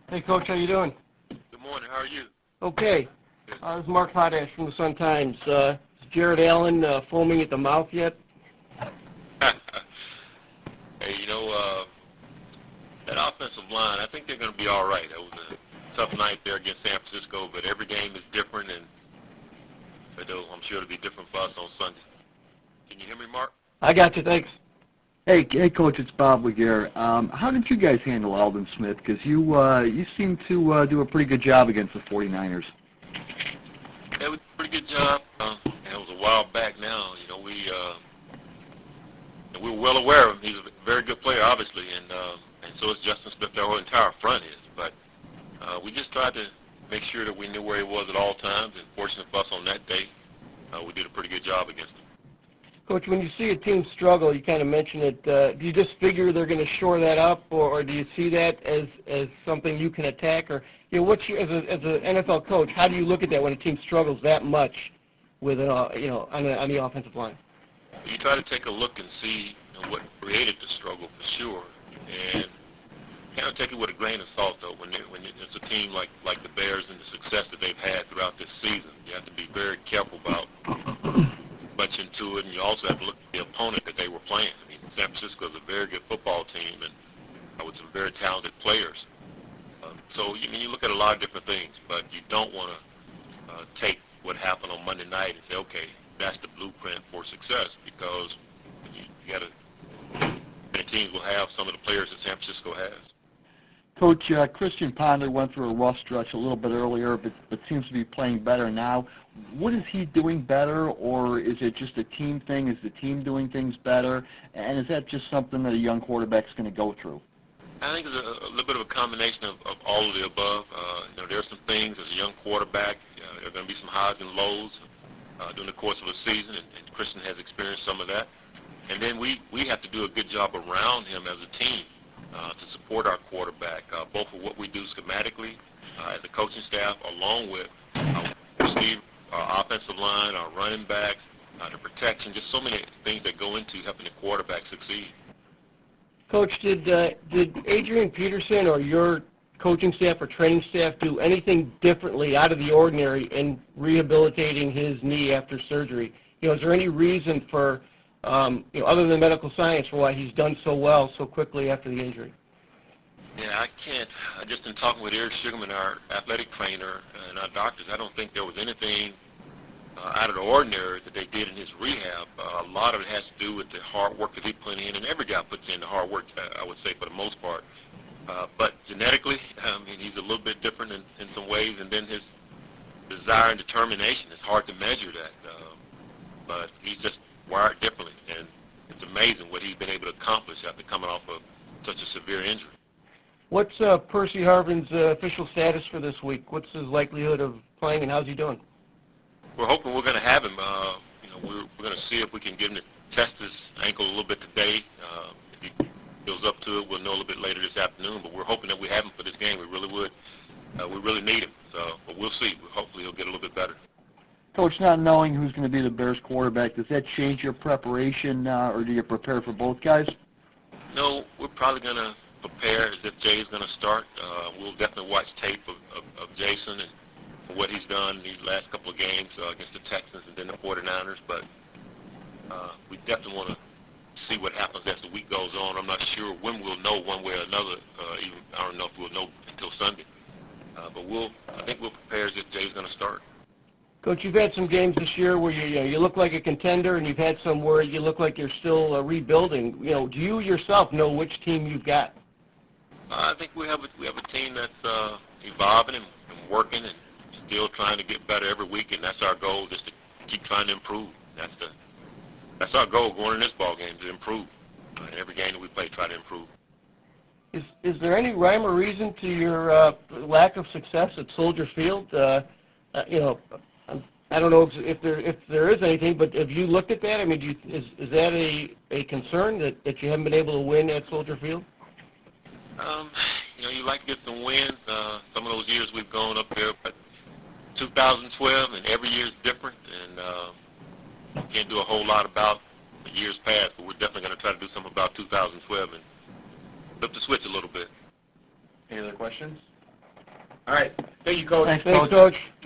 Hey, Coach, how you doing? Good morning. How are you? Okay. This is Mark Potash from the Sun-Times. Is Jared Allen foaming at the mouth yet? Hey, that offensive line, I think they're going to be all right. It was a tough night there against San Francisco, but every game is different, and I'm sure it'll be different for us on Sunday. Can you hear me, Mark? I got you. Thanks. Hey, Coach, it's Bob Laguerre. How did you guys handle Aldon Smith? Because you seem to do a pretty good job against the 49ers. Yeah, we did a pretty good job. It was a while back now. We were well aware of him. He's a very good player, obviously, and so is Justin Smith. Our entire front is. But we just tried to make sure that we knew where he was at all times, and fortunate for us on that day, we did a pretty good job against him. Coach, when you see a team struggle, you kind of mentioned it. Do you just figure they're going to shore that up, or do you see that as something you can attack? Or what's your, as an NFL coach, how do you look at that when a team struggles that much with on the offensive line? You try to take a look and see what created the struggle for sure, and kind of take it with a grain of salt though. When it's a team like the Bears and the success that they've had throughout this season, you have to be very careful about much into it, and you also have to look at the opponent that they were playing. I mean, San Francisco is a very good football team, and with some very talented players. So you look at a lot of different things, but you don't want to take what happened on Monday night and say, okay, that's the blueprint for success, because you got to. Many teams will have some of the players that San Francisco has. Coach, Christian Ponder went through a rough stretch a little bit earlier, but seems to be playing better now. What is he doing better, or is it just a team thing? Is the team doing things better? And is that just something that a young quarterback is going to go through? I think it's a little bit of a combination of all of the above. There are some things as a young quarterback. There are going to be some highs and lows during the course of a season, and Christian has experienced some of that. And then we have to do a good job around him as a team to support our quarterback, both for what we do schematically as a coaching staff, along with our offensive line, our running backs, the protection, just so many things that go into helping the quarterback succeed. Coach, did Adrian Peterson or your coaching staff or training staff do anything differently out of the ordinary in rehabilitating his knee after surgery? Is there any reason for, other than medical science, for why he's done so well so quickly after the injury? Yeah, I can't. Just in talking with Eric Sugarman, our athletic trainer, and our doctors, I don't think there was anything out of the ordinary that they did in his rehab. A lot of it has to do with the hard work that he put in, and every guy puts in the hard work, I would say, for the most part. But genetically, he's a little bit different in some ways, and then his desire and determination, it's hard to measure that. But he's just wired differently, and it's amazing what he's been able to accomplish after coming off of such a severe injury. What's Percy Harvin's official status for this week? What's his likelihood of playing, and how's he doing? We're hoping we're going to have him. We're going to see if we can get him to test his ankle a little bit today. If he goes up to it, we'll know a little bit later this afternoon. But we're hoping that we have him for this game. We really would. We really need him. But we'll see. Hopefully he'll get a little bit better. Coach, not knowing who's going to be the Bears quarterback, does that change your preparation, or do you prepare for both guys? No, we're probably going to prepare as if Jay's going to start. We'll definitely watch tape of Jason and what he's done these last couple of games against the Texans and then the 49ers. But we definitely want to see what happens as the week goes on. I'm not sure when we'll know one way or another. I don't know if we'll know until Sunday. But I think we'll prepare as if Jay's going to start. Coach, you've had some games this year where you look like a contender, and you've had some where you look like you're still rebuilding. Do you yourself know which team you've got? I think we have a team that's evolving and working and still trying to get better every week, and that's our goal, just to keep trying to improve. That's our goal going in this ball game, to improve. In every game that we play, try to improve. Is there any rhyme or reason to your lack of success at Soldier Field? I don't know if there is anything, but have you looked at that? I mean, is that a concern that you haven't been able to win at Soldier Field? You like to get some wins. Some of those years we've gone up there, but 2012, and every year is different, and can't do a whole lot about the years past, but we're definitely going to try to do something about 2012 and flip the switch a little bit. Any other questions? All right. Thank you, Coach. Thanks, Thanks, Coach. Coach.